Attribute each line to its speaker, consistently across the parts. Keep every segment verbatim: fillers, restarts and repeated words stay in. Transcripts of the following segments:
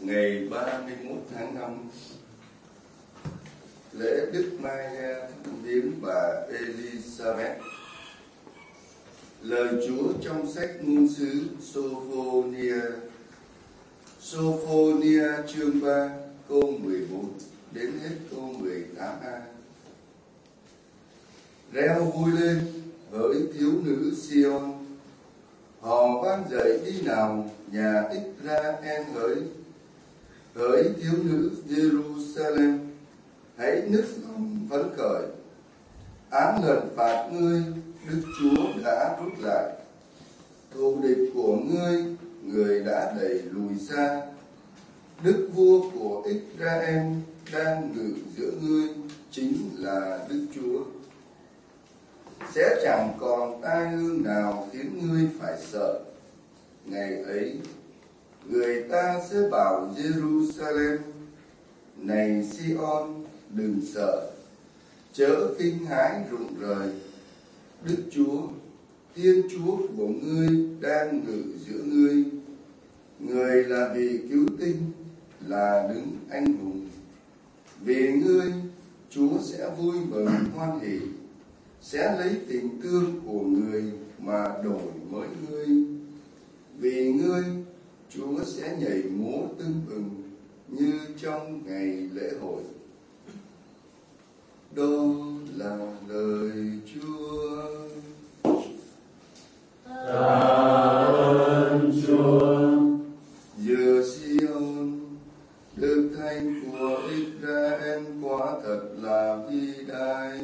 Speaker 1: ngày ba mươi mốt tháng năm, lễ Đức Maria thăm viếng bà Elizabeth. Lời Chúa trong sách ngôn sứ Sophonia, Sophonia chương ba, câu mười bốn đến hết câu mười tám a. Reo vui lên hỡi thiếu nữ Sion, hò vang dậy đi nào nhà Israel hỡi. Hỡi thiếu nữ Jerusalem, hãy nức lòng phấn khởi. Án lần phạt ngươi, Đức Chúa đã rút lại. Thù địch của ngươi, người đã đẩy lùi xa. Đức vua của Israel đang ngự giữa ngươi, chính là Đức Chúa. Sẽ chẳng còn tai ương nào khiến ngươi phải sợ. Ngày ấy, người ta sẽ bảo Jerusalem: này Sion, đừng sợ, chớ kinh hãi rụng rời. Đức Chúa, Thiên Chúa của ngươi đang ngự giữa ngươi. Người là vị cứu tinh, là đứng anh hùng. Vì ngươi, Chúa sẽ vui mừng hoan hỉ, sẽ lấy tình thương của người mà đổi mới ngươi. Vì ngươi, Chúa sẽ nhảy múa tưng bừng như trong ngày lễ hội. Đó là lời Chúa.
Speaker 2: Tạ ơn Chúa.
Speaker 1: Giữa Sion, đức thánh của Israel quả thật là vĩ đại.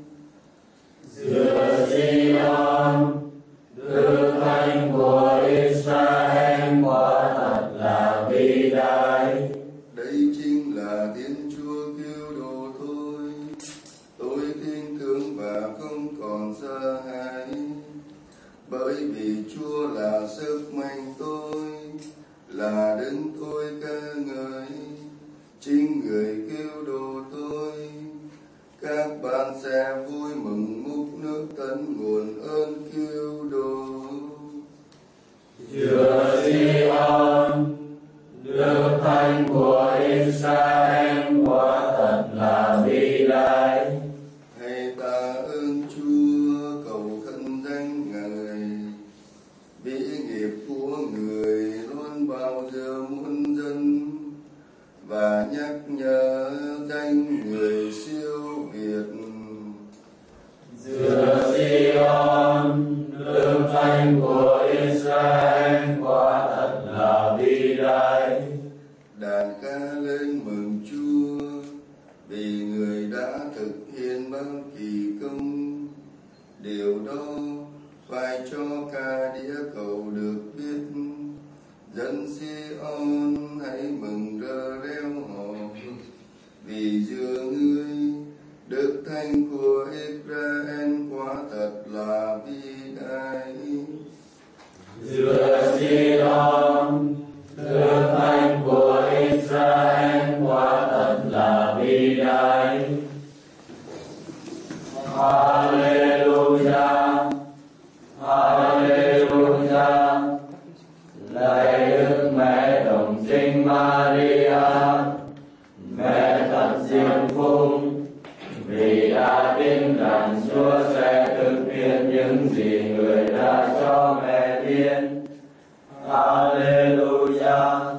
Speaker 2: Giữa Sion, đức thánh của Israel quả thật là vĩ đại.
Speaker 1: Đây chính là Thiên Chúa cứu độ tôi. Tôi tin tưởng và không còn sợ hãi, bởi vì Chúa là sức mạnh tôi, là đấng tôi ca ngợi, chính người cứu độ tôi. Các bạn sẽ vui mừng múc nước tận nguồn ơn cứu độ.
Speaker 2: Giữa Sion, đức thánh của Israel quả thật là vĩ đại.
Speaker 1: Hãy tạ ơn Chúa, cầu khấn danh Ngài. Vĩ nghiệp của người luôn bao giờ muôn dân, và nhắc nhớ danh người siêu việt.
Speaker 2: Giữa Sion, đức thánh của Israel quả thật là vĩ đại.
Speaker 1: Đàn ca lên mừng Chúa, vì người đã thực hiện bao kỳ công. Điều đó phải cho cả địa cầu được biết. Dân Sion hãy mừng rỡ reo hò, vì giữa ngươi đức thánh của Israel quả thật là vĩ đại.
Speaker 2: Giữa Sion, đức thánh của Israel quả thật là vĩ đại. Hallelujah, Hallelujah. Lạy Đức Mẹ Đồng Trinh Maria, Mẹ thật diệu phúc, vì đã tin rằng Chúa sẽ thực hiện những gì người đã cho mẹ biết. Hallelujah.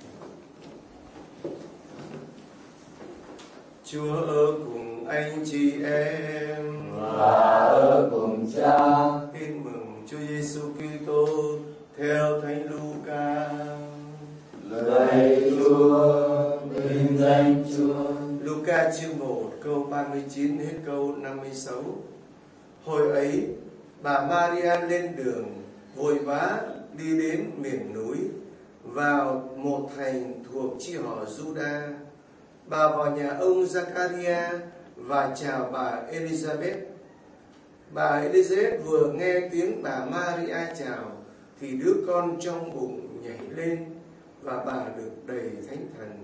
Speaker 1: Chúa ở cùng anh chị em
Speaker 2: Và ở cùng Cha.
Speaker 1: Tin mừng Chúa Giêsu Kitô theo Thánh Luca.
Speaker 2: Lạy Chúa, vinh danh Chúa.
Speaker 1: Luca chương một câu ba mươi chín hết câu năm mươi sáu. Hồi ấy, bà Maria lên đường vội vã đi đến miền núi, vào một thành thuộc chi họ Juda. Bà vào nhà ông Zacharia và chào bà Elizabeth. Bà Elizabeth vừa nghe tiếng bà Maria chào thì đứa con trong bụng nhảy lên và bà được đầy thánh thần.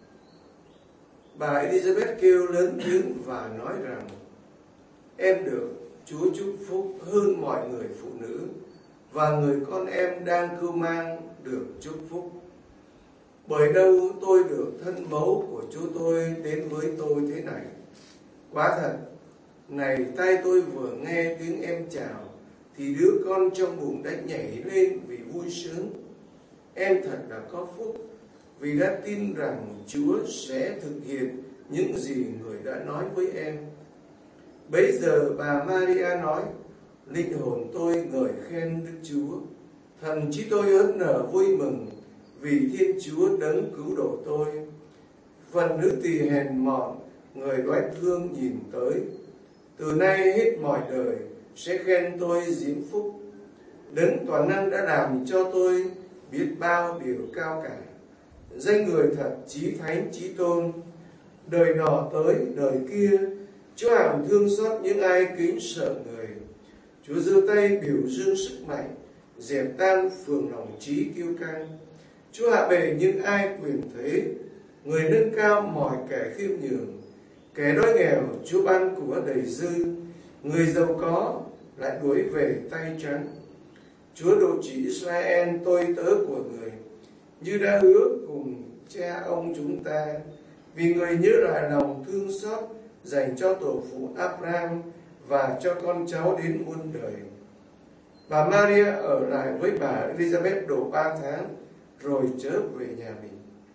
Speaker 1: Bà Elizabeth kêu lớn tiếng và nói rằng: em được Chúa chúc phúc hơn mọi người phụ nữ, và người con em đang cưu mang được chúc phúc.
Speaker 3: Bởi đâu tôi được thân mẫu của Chúa tôi đến với tôi thế này. Quả thật, này tay tôi vừa nghe tiếng em chào, thì đứa con trong bụng đã nhảy lên vì vui sướng. Em thật là có phúc, vì đã tin rằng Chúa sẽ thực hiện những gì người đã nói với em. Bấy giờ bà Maria nói, linh hồn tôi ngợi khen Đức Chúa, thần trí tôi ớn nở vui mừng vì Thiên Chúa đấng cứu độ tôi. Phần nữ tỳ hèn mọn, người đoái thương nhìn tới, từ nay hết mọi đời sẽ khen tôi diễm phúc. Đấng toàn năng đã làm cho tôi biết bao điều cao cả, danh người thật chí thánh chí tôn. Đời nọ tới đời kia, Chúa hằng thương xót những ai kính sợ người. Chúa giơ tay biểu dương sức mạnh, dẹp tan phường lòng trí kiêu căng. Chúa hạ bệ những ai quyền thế, người nâng cao mọi kẻ khiêm nhường. Kẻ đói nghèo Chúa ban của đầy dư, người giàu có lại đuổi về tay trắng. Chúa độ trị Israel tôi tớ của người, như đã hứa cùng cha ông chúng ta, vì người nhớ lại lòng thương xót dành cho tổ phụ Abraham và cho con cháu đến muôn đời. Bà Maria ở lại với bà Elizabeth độ ba tháng rồi trở về nhà mình.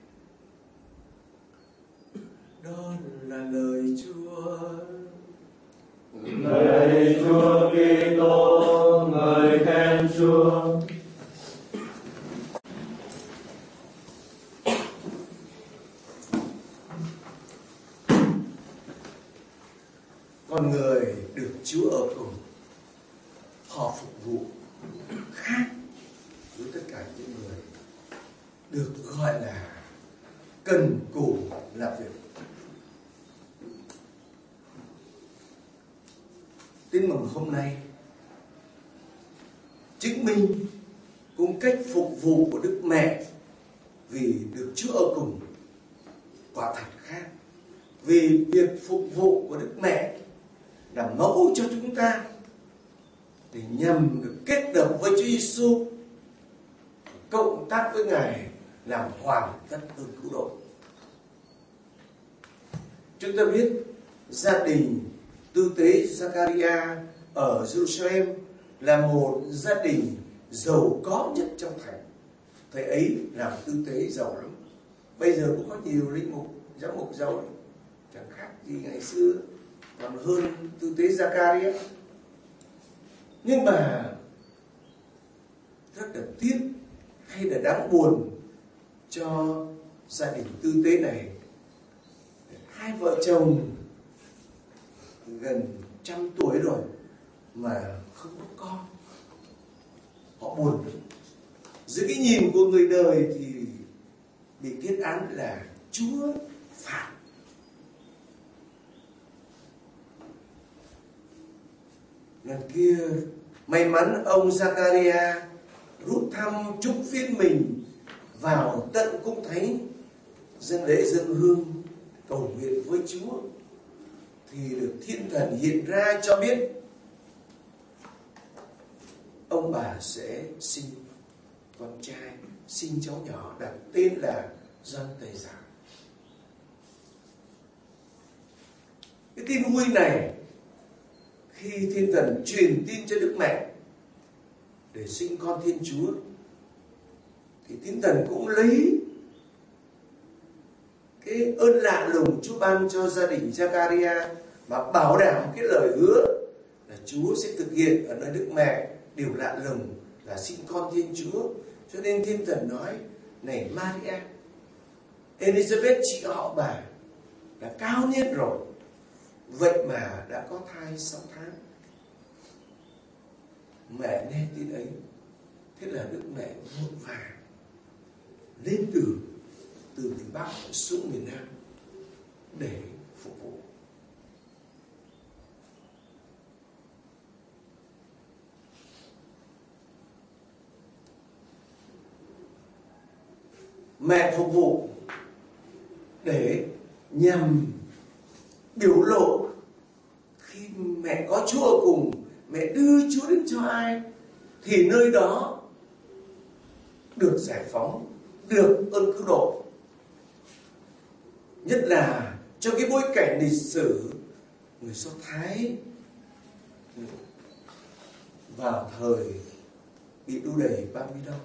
Speaker 3: Đó là lời Chúa.
Speaker 2: Lạy Chúa Kitô, ngợi khen Chúa.
Speaker 3: Con người được Chúa ở cùng, họ phục vụ khác với tất cả những người được gọi là cần cù làm việc. Tin mừng hôm nay chứng minh cung cách phục vụ của Đức Mẹ vì được Chúa ở cùng quả thật khác. Vì việc phục vụ của Đức Mẹ là mẫu cho chúng ta để nhằm được kết hợp với Chúa Giêsu, cộng tác với Ngài làm hoàn tất ơn cứu độ. Chúng ta biết gia đình tư tế Zachariah ở Jerusalem là một gia đình giàu có nhất trong thành. Thời ấy làm tư tế giàu lắm. Bây giờ cũng có nhiều linh mục, giám mục giàu lắm, chẳng khác gì ngày xưa, còn hơn tư tế Zachariah. Nhưng mà rất là tiếc hay là đáng buồn cho gia đình tư tế này. Hai vợ chồng gần trăm tuổi rồi mà không có con, họ buồn lắm. Dưới cái nhìn của người đời thì bị kết án là Chúa phạt. Lần kia may mắn ông Zachariah rút thăm chúc phiên mình vào tận cung thánh dâng lễ dâng hương cầu nguyện với Chúa, thì được thiên thần hiện ra cho biết ông bà sẽ sinh con trai, sinh cháu nhỏ, đặt tên là Gioan Tẩy Giả. Cái tin vui này khi thiên thần truyền tin cho Đức Mẹ để sinh con Thiên Chúa, thì thiên thần cũng lấy cái ơn lạ lùng Chúa ban cho gia đình Zachariah mà bảo đảm cái lời hứa là Chúa sẽ thực hiện ở nơi Đức Mẹ điều lạ lùng là sinh con Thiên Chúa. Cho nên thiên thần nói, này Maria, Elizabeth chị họ bà là cao niên rồi, vậy mà đã có thai sáu tháng. Mẹ nghe tin ấy, thế là Đức Mẹ vội vàng lên đường từ miền Bắc xuống miền Nam để phục vụ. Mẹ phục vụ để nhằm biểu lộ khi mẹ có Chúa ở cùng, mẹ đưa Chúa đến cho ai thì nơi đó được giải phóng, được ơn cứu độ. Nhất là trong cái bối cảnh lịch sử người Do Thái vào thời bị đô đầy Babylon.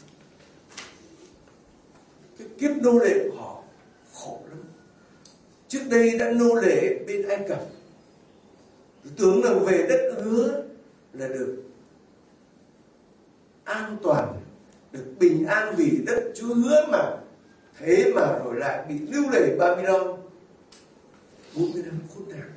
Speaker 3: Cái kiếp nô lệ của họ khổ lắm. Trước đây đã nô lệ bên Ai Cập, tưởng rằng về đất hứa là được an toàn, được bình an vì đất Chúa hứa mà. Thế mà rồi lại bị lưu đày Babylon. bốn mươi năm khốn nạn.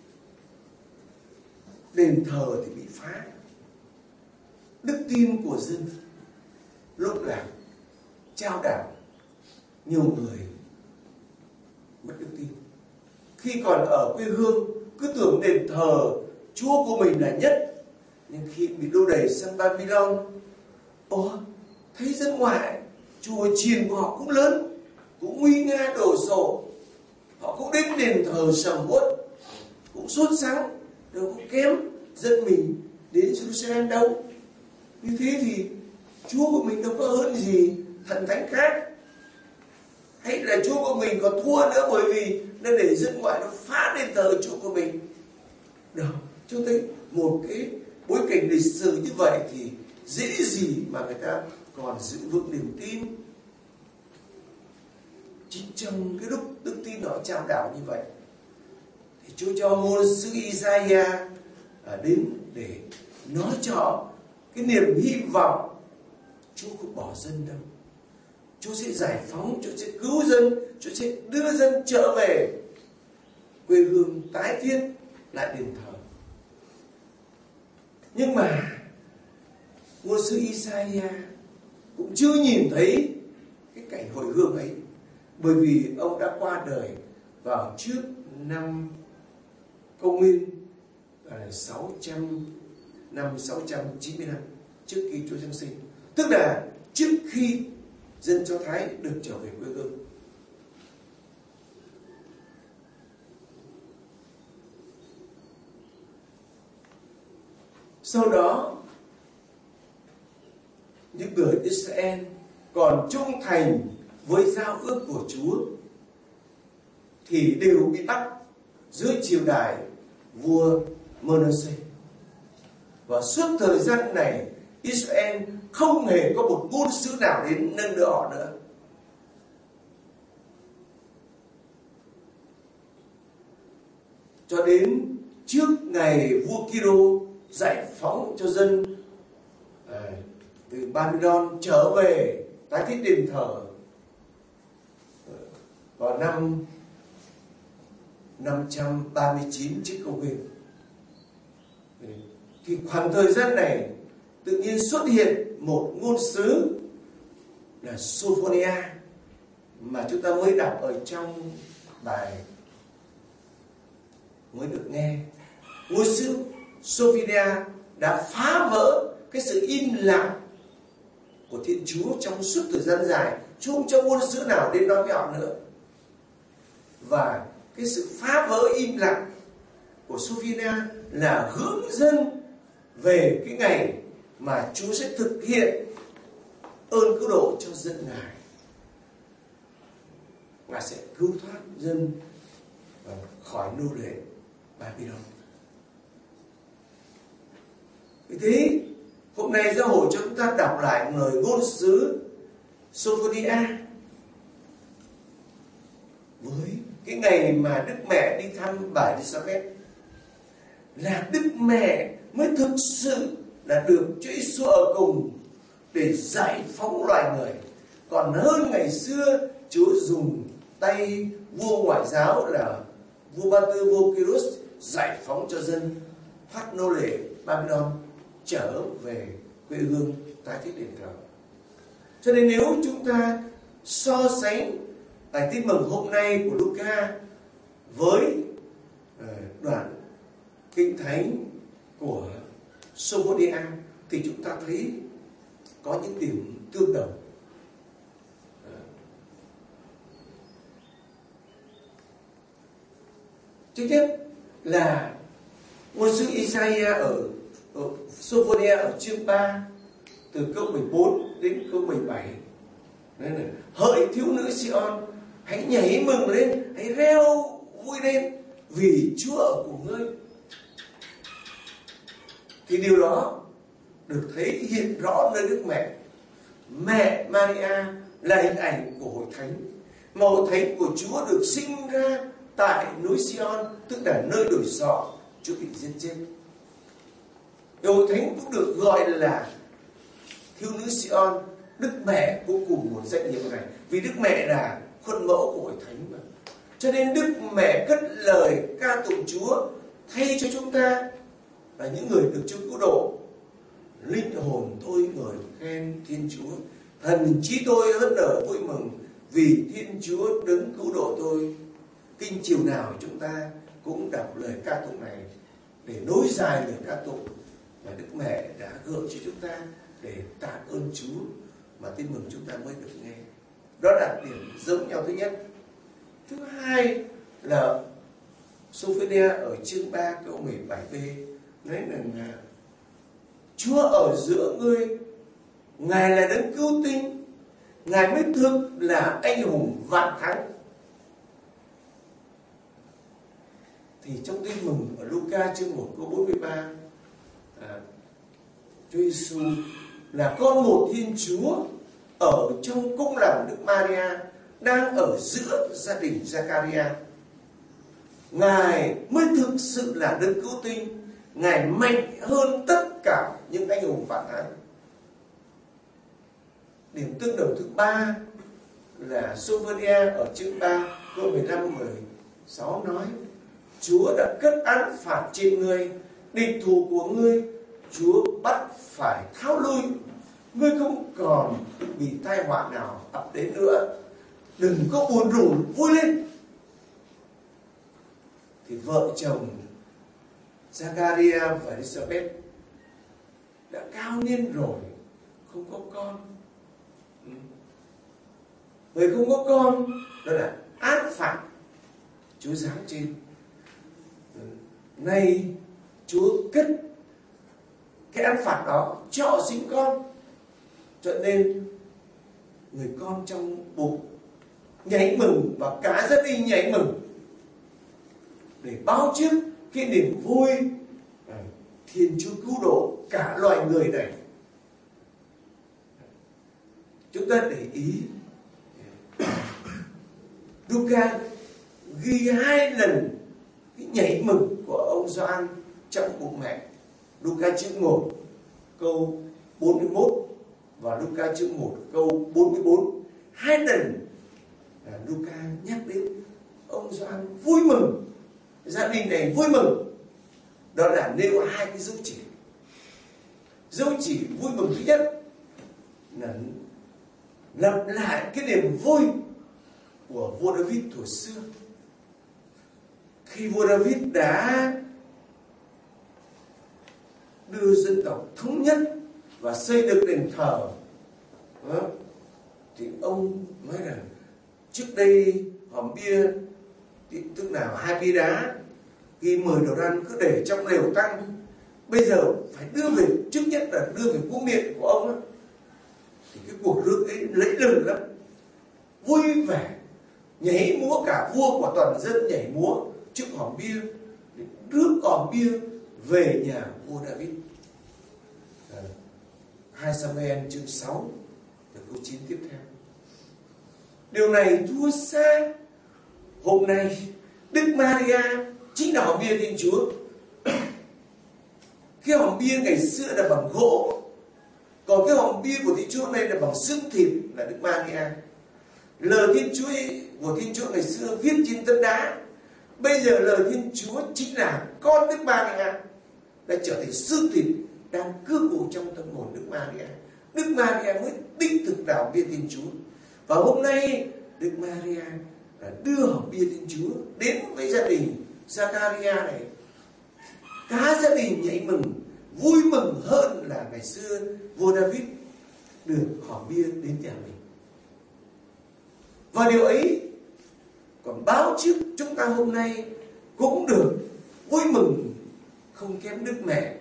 Speaker 3: Đền thờ thì bị phá. Đức tin của dân lúc lạc, trao đảo. Nhiều người mất đức tin. Khi còn ở quê hương cứ tưởng đền thờ Chúa của mình là nhất, nhưng khi bị đô đày sang Babylon, ồ, thấy dân ngoại chùa chiền của họ cũng lớn, cũng nguy nga đồ sộ, họ cũng đến đền thờ sầm uất, cũng sốt sắng, đâu có kém dân mình đến Jerusalem đâu. Như thế thì Chúa của mình đâu có hơn gì thần thánh khác, hay là Chúa của mình còn thua nữa bởi vì nó để dân ngoại nó phá đền thờ Chúa của mình. Đó, cho thấy một cái bối cảnh lịch sử như vậy thì dễ gì mà người ta còn giữ vững niềm tin. Chính trong cái lúc đức tin họ trao đảo như vậy thì Chúa cho ngôn sứ Isaiah đến để nói cho cái niềm hy vọng Chúa không bỏ dân đâu. Chúa sẽ giải phóng, Chúa sẽ cứu dân, Chúa sẽ đưa dân trở về quê hương, tái thiết lại đền thờ. Nhưng mà ngôn sứ Isaiah cũng chưa nhìn thấy cái cảnh hồi hương ấy, bởi vì ông đã qua đời vào trước năm Công nguyên sáu trăm năm sáu trăm chín mươi lăm trước khi Chúa giáng sinh, tức là trước khi dân Do Thái được trở về quê hương. Sau đó những người Israel còn trung thành với giao ước của Chúa thì đều bị bắt dưới triều đại vua Manasseh. Và suốt thời gian này Israel không hề có một ngôn sứ nào đến nâng đỡ họ nữa. Cho đến trước ngày vua Kiro giải phóng cho dân à, từ Babylon trở về tái thiết đền thờ vào năm năm trăm ba mươi chín trước Công nguyên, thì khoảng thời gian này tự nhiên xuất hiện một ngôn sứ là Sophonia mà chúng ta mới đọc ở trong bài mới được nghe. Ngôn sứ Sophonia đã phá vỡ cái sự im lặng của Thiên Chúa trong suốt thời gian dài. Chúa không cho ngôn sứ nào đến nói với họ nữa. Và cái sự phá vỡ im lặng của Sophonia là hướng dân về cái ngày mà Chúa sẽ thực hiện ơn cứu độ cho dân Ngài. Ngài sẽ cứu thoát dân khỏi nô lệ Babylon. Vì thế hôm nay giáo hội cho chúng ta đọc lại lời ngôn sứ Sophonia với cái ngày mà Đức Mẹ đi thăm bà Elizabeth, là Đức Mẹ mới thực sự là được Chúa Giêsu ở cùng để giải phóng loài người. Còn hơn ngày xưa Chúa dùng tay vua ngoại giáo là vua Ba Tư, vua Kyrus giải phóng cho dân thoát nô lệ Babylon trở về quê hương tái thiết đền thờ. Cho nên nếu chúng ta so sánh bài tin mừng hôm nay của Luca với đoạn kinh thánh của Sophonia thì chúng ta thấy có những điểm tương đồng. Trước nhất là ngôn sứ Isaiah ở, ở Sophonia ở chương ba từ câu mười bốn đến câu mười bảy Nên là, hỡi thiếu nữ Sion, hãy nhảy mừng lên, hãy reo vui lên, vì Chúa ở cùng ngươi. Thì điều đó được thấy hiện rõ nơi Đức Mẹ. Mẹ Maria là hình ảnh của hội thánh, mà hội thánh của Chúa được sinh ra tại núi Sion, tức là nơi đổi sọ Chúa bị giết chết. Hội thánh cũng được gọi là thiếu nữ Sion. Đức Mẹ cũng cùng một danh hiệu này, vì Đức Mẹ là khuôn mẫu của hội thánh mà. Cho nên Đức Mẹ cất lời ca tụng Chúa thay cho chúng ta là những người được Chúa cứu độ. Linh hồn tôi ngợi khen Thiên Chúa, thần trí tôi hớn nở vui mừng vì Thiên Chúa đấng cứu độ tôi. Kinh chiều nào chúng ta cũng đọc lời ca tụng này để nối dài lời ca tụng mà Đức Mẹ đã gợi cho chúng ta để tạ ơn Chúa mà tin mừng chúng ta mới được nghe. Đó là điểm giống nhau thứ nhất. Thứ hai là Sophia ở chương ba câu mười bảy b nói là Chúa ở giữa ngươi, Ngài là đấng cứu tinh, Ngài mới thực là anh hùng vạn thắng. Thì trong tin mừng ở Luca chương một câu bốn mươi ba, à, Chúa Giêsu là con một Thiên Chúa ở trong cung làm Đức Maria, đang ở giữa gia đình Giacaria. Ngài mới thực sự là đấng cứu tinh, Ngài mạnh hơn tất cả những anh hùng vạn thắng. Điểm tương đồng thứ ba là Sophia ở chương ba câu mười lăm mười sáu nói: Chúa đã cất án phạt trên ngươi, địch thù của ngươi Chúa bắt phải tháo lui, ngươi không còn bị tai họa nào ập đến nữa. Đừng có buồn rủn, vui lên. Thì vợ chồng Zachariah và Elizabeth đã cao niên rồi, không có con. Người không có con đó là án phạt Chúa giáng trên. Nay Chúa cất cái án phạt đó cho họ sinh con, cho nên người con trong bụng nhảy mừng và cả gia đình nhảy mừng để báo trước cái niềm vui Thiên Chúa cứu độ cả loài người này. Chúng ta để ý Luca ghi hai lần cái nhảy mừng của ông Gioan trong bụng mẹ. Luca chương một câu bốn mươi mốt và Luca chương một câu bốn mươi bốn. Hai lần là Luca nhắc đến ông Gioan vui mừng, gia đình này vui mừng. Đó là nêu hai cái dấu chỉ. Dấu chỉ vui mừng thứ nhất là lặp lại cái niềm vui của vua David thuở xưa. Khi vua David đã đưa dân tộc thống nhất và xây được đền thờ, thì ông nói rằng trước đây hòm bia, tức là hai bia đá ghi mười đồ ăn cứ để trong lều tăng, bây giờ phải đưa về, trước nhất là đưa về cung điện của ông ấy. Thì cái cuộc rước ấy lấy lừng lắm, vui vẻ, nhảy múa, cả vua của toàn dân nhảy múa trước hòm bia để rước hòm bia về nhà vua David. Hai Sa-mu-el chương sáu từ câu chín tiếp theo. Điều này thua xa. Hôm nay Đức Maria chính là hòm bia Thiên Chúa. Cái hòm bia ngày xưa là bằng gỗ, còn cái hòm bia của Thiên Chúa này là bằng xương thịt, là Đức Maria. Lời Thiên Chúa của Thiên Chúa ngày xưa viết trên tấm đá, bây giờ lời Thiên Chúa chính là con Đức Maria đã trở thành xương thịt đang cư ngụ trong tâm hồn Đức Maria. Đức Maria mới đích thực là hòm bia Thiên Chúa. Và hôm nay Đức Maria đã đưa hòm bia Thiên Chúa đến với gia đình Zachariah này. Cả gia đình nhảy mừng, vui mừng hơn là ngày xưa vua David được hòm bia đến nhà mình. Và điều ấy còn báo trước chúng ta hôm nay cũng được vui mừng không kém Đức Mẹ.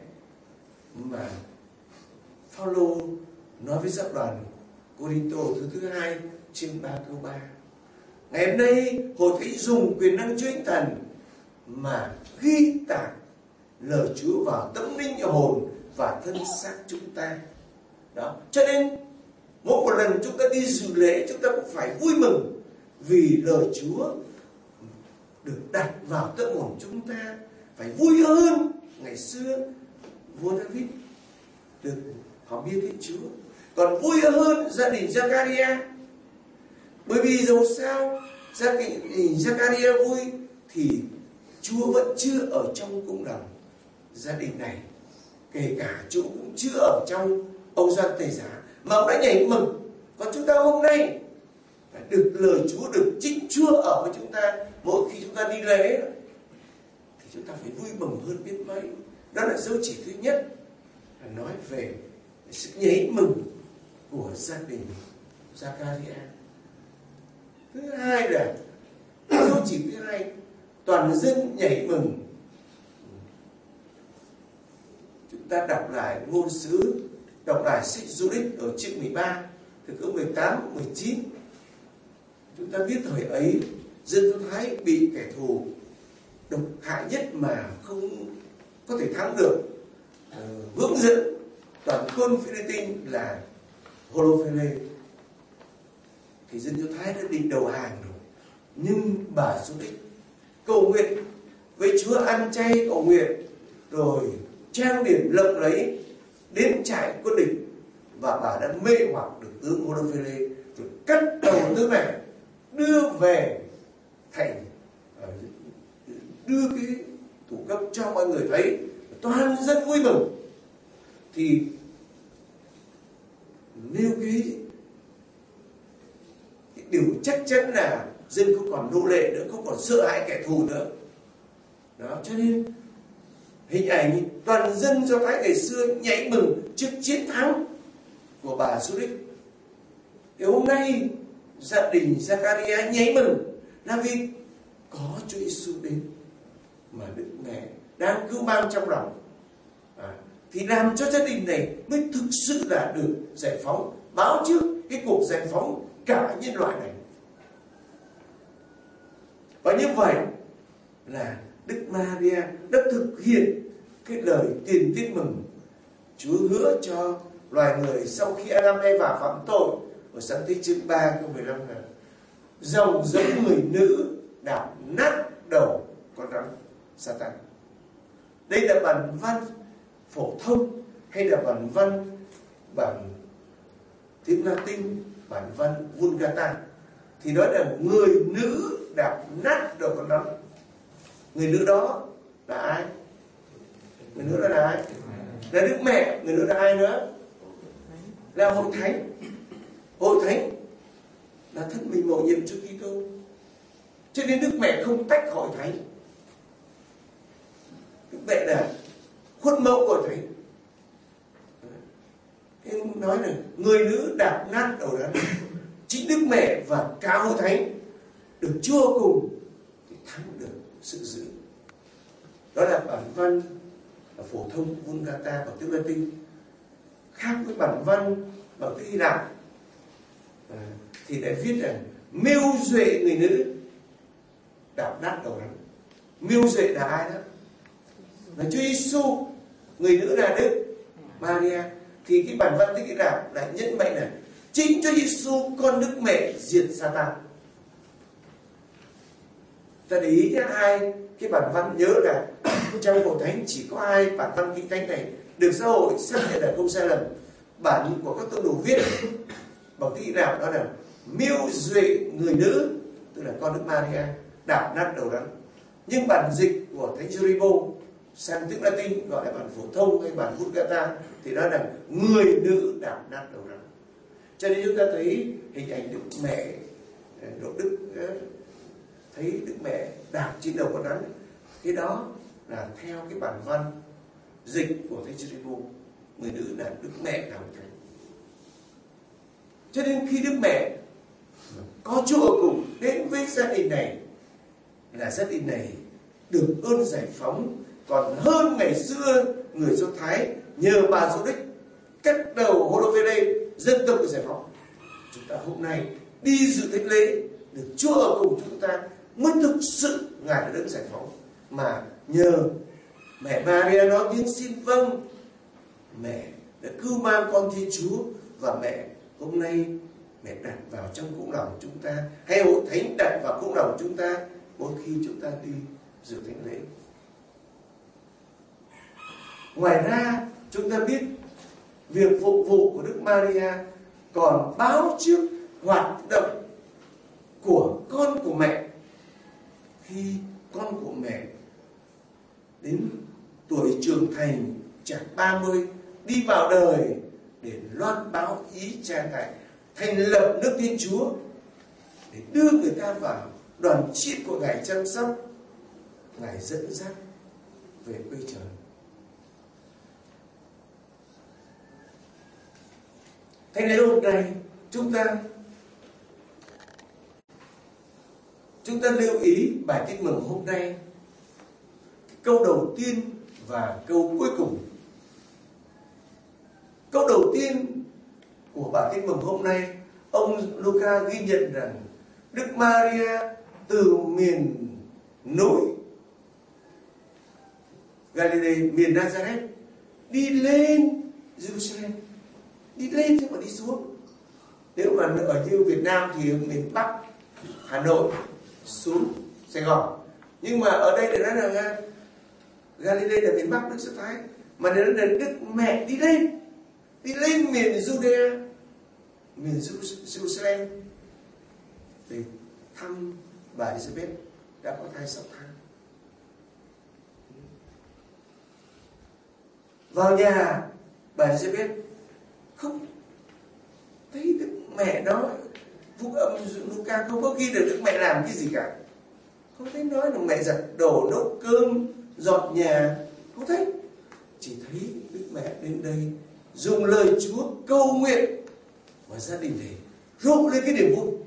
Speaker 3: Mà Phaolô nói với giáp đoàn Cô-rinh-tô thứ thứ hai chương ba câu ba. Ngày hôm nay Hội Thánh dùng quyền năng Chúa Thánh Thần mà ghi tạc lời Chúa vào tâm linh hồn và thân xác chúng ta. Đó, cho nên mỗi một lần chúng ta đi dự lễ, chúng ta cũng phải vui mừng vì lời Chúa được đặt vào tâm hồn chúng ta. Phải vui hơn ngày xưa vua David được họ biết đến Chúa, còn vui hơn gia đình Zachariah. Bởi vì dẫu sao gia đình Zachariah vui thì Chúa vẫn chưa ở trong cung đồng gia đình này, kể cả Chúa cũng chưa ở trong ông Gioan Tẩy Giả mà ông đã nhảy mừng. Còn chúng ta hôm nay được lời Chúa, được chính Chúa ở với chúng ta mỗi khi chúng ta đi lễ thì chúng ta phải vui mừng hơn biết mấy. Đó là dấu chỉ thứ nhất, là nói về sự nhảy mừng của gia đình Zachariah. Thứ hai là dấu chỉ thứ hai, toàn dân nhảy mừng. Chúng ta đọc lại ngôn sứ, đọc lại sách Du-đích ở chương mười ba, từ câu mười tám, mười chín. Chúng ta biết thời ấy dân Do Thái bị kẻ thù độc hại nhất mà không có thể thắng được, uh, hướng dẫn toàn quân Philippines là Holophele. Thì dân Do Thái đã định đầu hàng rồi, nhưng bà Du-đích cầu nguyện với Chúa, ăn chay cầu nguyện, rồi trang điểm lộng lẫy đến trại quân địch, và bà đã mê hoặc được tướng Holophele, rồi cắt đầu tướng này đưa về thành, đưa cái thủ cấp cho mọi người thấy, toàn dân vui mừng. Thì nêu cái, cái điều chắc chắn là dân không còn nô lệ nữa, không còn sợ hãi kẻ thù nữa. Đó, cho nên hình ảnh toàn dân Do Thái ngày xưa nhảy mừng trước chiến thắng của bà Du-đích. Thì hôm nay gia đình Zachariah nhảy mừng là vì có Chúa Giêsu đến, mà Đức Mẹ đang cứu mang trong lòng, à, thì làm cho gia đình này mới thực sự là được giải phóng, báo trước cái cuộc giải phóng cả nhân loại này. Và như vậy là Đức Maria đã thực hiện cái lời tiền tin mừng Chúa hứa cho loài người sau khi Adam Eva phạm tội ở Sáng thế chương ba câu mười lăm là rồng giống người nữ đạp nát đầu con rắn Satan. Đây là bản văn phổ thông hay là bản văn bản tiếng Latin, bản văn Vulgata, thì nói là người nữ đạp nát đầu con rắn. Người nữ đó là ai? Người nữ đó là ai? Là Đức Mẹ. Người nữ là ai nữa? Là Hội Thánh. Hội Thánh là thân mình mầu nhiệm cho Kitô. Cho nên Đức Mẹ không tách Hội Thánh. Đức Mẹ là khuôn mẫu của Thánh. Thế nói là người nữ đạp nát đầu rắn. Chính Đức Mẹ và cả Hội Thánh được Chúa cùng để thắng được sự dữ. Đó là bản văn phổ thông Vulgata bằng tiếng Latin, khác với bản văn bằng tiếng Hy Lạp, à, thì lại viết là mưu duệ người nữ đạp nát đầu rắn. Mưu duệ là ai đó? Là Chúa Giêsu. Người nữ là Đức Maria. Thì cái bản văn tiếng Hy Lạp lại nhấn mạnh là chính Chúa Giêsu con Đức Mẹ diệt Satan. Ta để ý nhé, hai cái bản văn, nhớ là trong Hội Thánh chỉ có hai bản văn kinh thánh này được xã hội xác nhận là không sai lầm. Bản của các tông đồ viết bằng tiếng Hy Lạp đó là mưu duệ người nữ, tức là con Đức Maria đạp nát đầu rắn. Nhưng bản dịch của Thánh Jerimo sang tiếng Latin gọi là bản phổ thông hay bản Vulgata thì đó là người nữ đạp nát đầu rắn. Cho nên chúng ta thấy hình ảnh Đức Mẹ, Độ Đức thấy Đức Mẹ đạp trên đầu con rắn. Cái đó là theo cái bản văn dịch của Thánh Jerimo, người nữ là Đức Mẹ là Hội Thánh. Cho nên khi Đức Mẹ có Chúa ở cùng đến với gia đình này, là gia đình này được ơn giải phóng còn hơn ngày xưa người Do Thái nhờ bà Du-đích cắt đầu Holophele, dân tộc được giải phóng. Chúng ta hôm nay đi dự thánh lễ, được Chúa ở cùng chúng ta, mới thực sự Ngài đã đấng giải phóng. Mà nhờ mẹ Maria nói tiếng xin vâng, mẹ đã cứu mang con Thiên Chúa, và mẹ hôm nay mẹ đặt vào trong cung lòng chúng ta, hay Hội Thánh đặt vào cung lòng chúng ta mỗi khi chúng ta đi dự thánh lễ. Ngoài ra chúng ta biết việc phục vụ của Đức Maria còn báo trước hoạt động của con của mẹ. Khi con của mẹ đến tuổi trưởng thành chạc ba mươi, đi vào đời để loan báo ý cha Ngài, thành lập nước Thiên Chúa, để đưa người ta vào đoàn chiết của Ngài chăm sóc, Ngài dẫn dắt về quê trời. Thế nên hôm nay chúng ta chúng ta lưu ý bài tin mừng hôm nay, câu đầu tiên và câu cuối cùng. Câu đầu tiên của bài tin mừng hôm nay, ông Luca ghi nhận rằng Đức Maria từ miền núi Galilee, miền Nazareth, đi lên Jerusalem, đi lên chứ mà đi xuống. Nếu mà ở như Việt Nam thì miền Bắc, Hà Nội xuống Sài Gòn, nhưng mà ở đây để nói là Galilee là miền Bắc nước Do Thái, mà để nói là Đức Mẹ đi lên, đi lên miền Judea, miền Jerusalem để thăm bà Elizabeth đã có thai sáu tháng. Vào nhà bà Elizabeth không thấy Đức Mẹ nói, Phúc âm Luca không có ghi được Đức Mẹ làm cái gì cả, không thấy nói là mẹ giặt đồ, nấu cơm, dọn nhà, không thấy. Chỉ thấy Đức Mẹ đến đây dùng lời Chúa cầu nguyện, và gia đình này rộ lên cái niềm vui.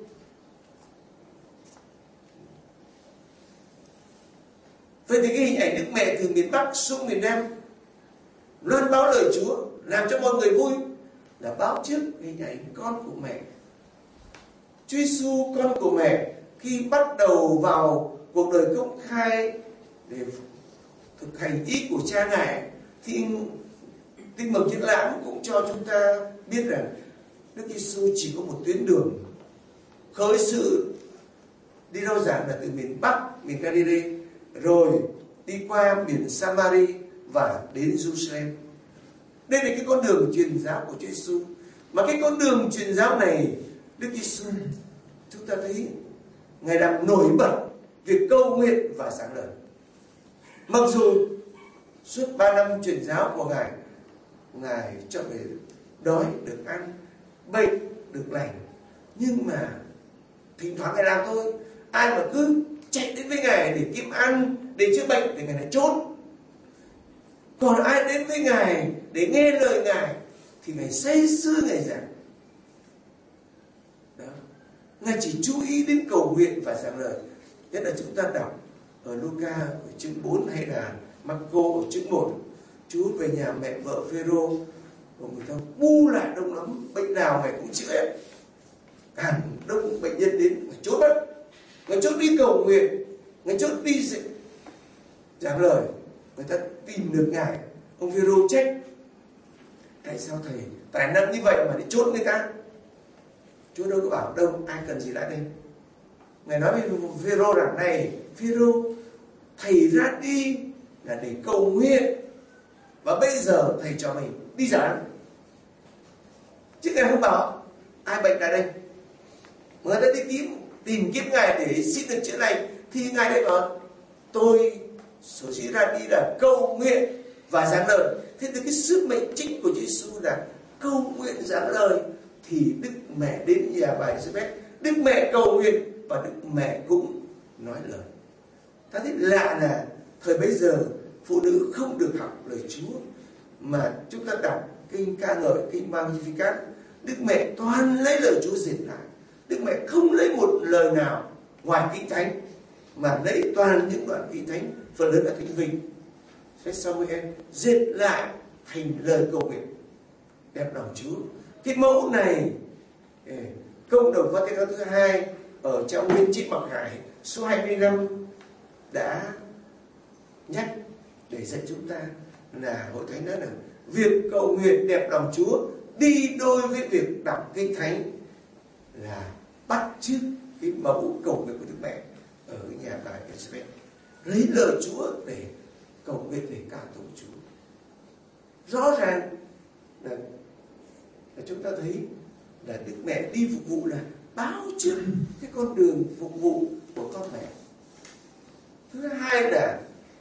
Speaker 3: Vậy thì cái hình ảnh Đức Mẹ từ miền Bắc xuống miền Nam loan báo lời Chúa, làm cho mọi người vui, là báo trước hình ảnh con của mẹ. Chúa Giêsu con của mẹ khi bắt đầu vào cuộc đời công khai để thực hành ý của cha Ngài, thì Tin mừng Triển Lãm cũng cho chúng ta biết rằng Đức Giêsu chỉ có một tuyến đường khởi sự đi rao giảng là từ miền Bắc, miền Galilee, rồi đi qua miền Samari và đến Jerusalem. Đây là cái con đường truyền giáo của Chúa Giêsu. Mà cái con đường truyền giáo này, Đức Giêsu chúng ta thấy Ngài làm nổi bật việc câu nguyện và giảng lời. Mặc dù suốt ba năm truyền giáo của Ngài, Ngài cho người đói được ăn, bệnh được lành, nhưng mà thỉnh thoảng Ngài làm thôi. Ai mà cứ chạy đến với Ngài để kiếm ăn, để chữa bệnh thì Ngài lại trốn. Còn ai đến với Ngài để nghe lời Ngài thì Ngài say sưa Ngài giảng. Đó. Ngài chỉ chú ý đến cầu nguyện và giảng lời. Nhất là chúng ta đọc ở Luca ở chương bốn hay là Marco ở chương một. Chúa về nhà mẹ vợ Phêrô, và người ta bu lại đông lắm, bệnh nào Ngài cũng chữa hết. Càng đông bệnh nhân đến Ngài chốt mất, Ngài chốt đi cầu nguyện, Ngài chốt đi giảng lời. Người ta tìm được Ngài. Ông Phêrô trách: tại sao thầy tài năng như vậy mà đi chốt người ta? Chúa đâu có bảo đâu, ai cần gì lại đây. Ngài nói với Phêrô rằng: này Phêrô, thầy ra đi là để cầu nguyện, và bây giờ thầy cho mình đi giảng. Chứ Ngài không bảo ai bệnh lại đây. Người ta đi tìm tìm kiếm Ngài để xin được chữa lành, thì Ngài lại bảo tôi số chỉ ra đi là cầu nguyện và giảng lời. Thế từ cái sứ mệnh chính của Chúa Giêsu là cầu nguyện giảng lời, thì Đức Mẹ đến nhà bà Elizabeth, Đức Mẹ cầu nguyện và Đức Mẹ cũng nói lời. Ta thấy lạ là thời bấy giờ phụ nữ không được học lời Chúa, mà chúng ta đọc kinh ca ngợi, kinh Magnificat, Đức Mẹ toàn lấy lời Chúa dịch lại. Đức Mẹ không lấy một lời nào ngoài kinh thánh, mà lấy toàn những đoạn kinh thánh, phần lớn là thánh vinh. Sách Samuel dịch lại thành lời cầu nguyện đẹp lòng Chúa. Cái mẫu này Công đồng Vatican thứ hai ở trong Nguyên Trích Mặc Hải số hai mươi lăm đã nhắc để dạy chúng ta là Hội Thánh nói rằng việc cầu nguyện đẹp lòng Chúa đi đôi với việc đọc Kinh Thánh, là bắt chước cái mẫu cầu nguyện của Đức Mẹ ở nhà bà Elizabeth, lấy lời Chúa để cầu nguyện để ca tụng Chúa. Rõ ràng là, là chúng ta thấy là Đức Mẹ đi phục vụ là báo trước cái con đường phục vụ của con mẹ. Thứ hai là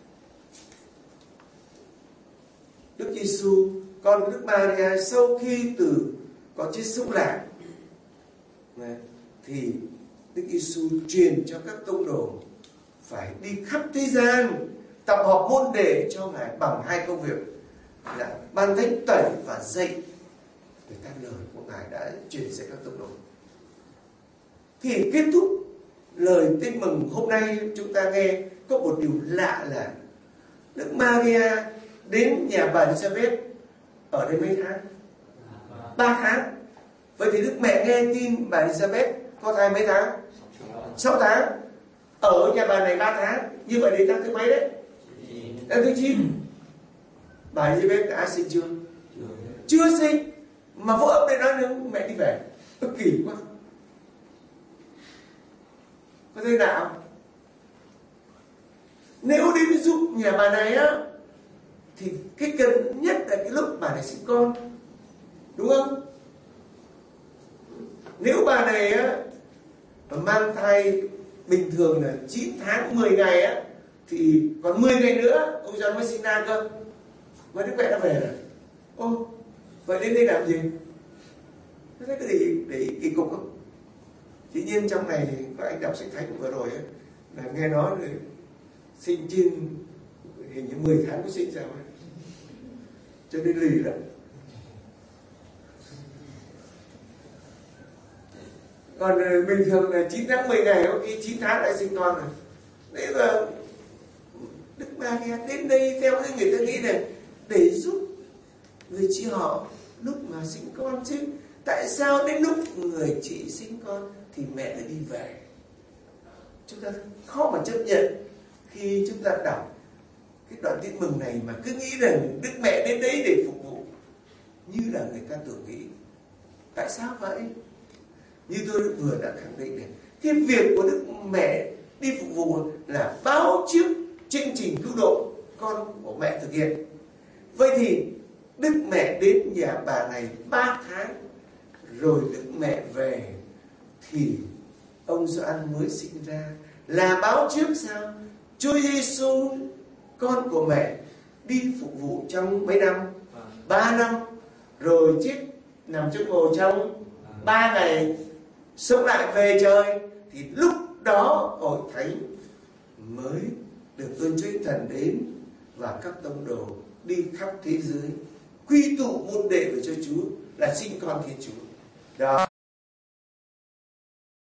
Speaker 3: Đức Giêsu, con của Đức Maria, sau khi từ có chết sống lại thì Đức Giêsu truyền cho các tông đồ phải đi khắp thế gian tập hợp môn đệ cho Ngài bằng hai công việc là ban thánh tẩy và dạy người ta lời của Ngài đã truyền dạy các tông đồ. Thì kết thúc lời tin mừng hôm nay chúng ta nghe có một điều lạ là Đức Maria đến nhà bà Elizabeth ở đây mấy tháng? Ba tháng. Vậy thì Đức Mẹ nghe tin bà Elizabeth có thai mấy tháng? Sáu tháng. Ở nhà bà này ba tháng. Như vậy đến tháng thứ mấy đấy? Tháng thứ chín. Bà Elizabeth đã sinh chưa? Chưa sinh. Mà vô ấp đây nói nữa mẹ đi về. Nó kỳ quá. Có thế nào? Nếu đến giúp nhà bà này á, thì cái cần nhất là cái lúc bà này sinh con, đúng không? Nếu bà này á mang thai bình thường là chín tháng mười ngày á, thì còn mười ngày nữa ông John mới sinh ra cơ, mà Đức Mẹ đã về rồi. Ô, vậy đến đây làm gì? Thế cái gì để kỳ cục không? Dĩ nhiên trong này thì các anh đọc sách thánh vừa rồi ấy, là nghe nói là sinh trên hình như mười tháng mới sinh ra ấy. Cho nên lì lắm. Còn bình thường là chín tháng mười ngày, có khi chín tháng lại sinh con rồi. Đấy là Đức Maria đến đây theo cái người ta nghĩ là để giúp người chị họ lúc mà sinh con chứ. Tại sao đến lúc người chị sinh con thì mẹ lại đi về? Chúng ta khó mà chấp nhận khi chúng ta đọc cái đoạn tin mừng này mà cứ nghĩ rằng Đức Mẹ đến đấy để phục vụ như là người ta tưởng nghĩ. Tại sao vậy? Như tôi vừa đã khẳng định này, cái việc của Đức Mẹ đi phục vụ là báo trước chương trình cứu độ con của mẹ thực hiện. Vậy thì Đức Mẹ đến nhà bà này ba tháng rồi Đức Mẹ về thì ông Gioan mới sinh ra, là báo trước sao? Chúa Giêsu con của mẹ đi phục vụ trong mấy năm? Ba năm. Rồi chết nằm trong mồ trong ba ngày, sống lại về trời, thì lúc đó Hội Thánh mới được ơn Chúa Thần đến và các tông đồ đi khắp thế giới quy tụ môn đệ về cho Chúa, là sinh con Thiên Chúa. Đó.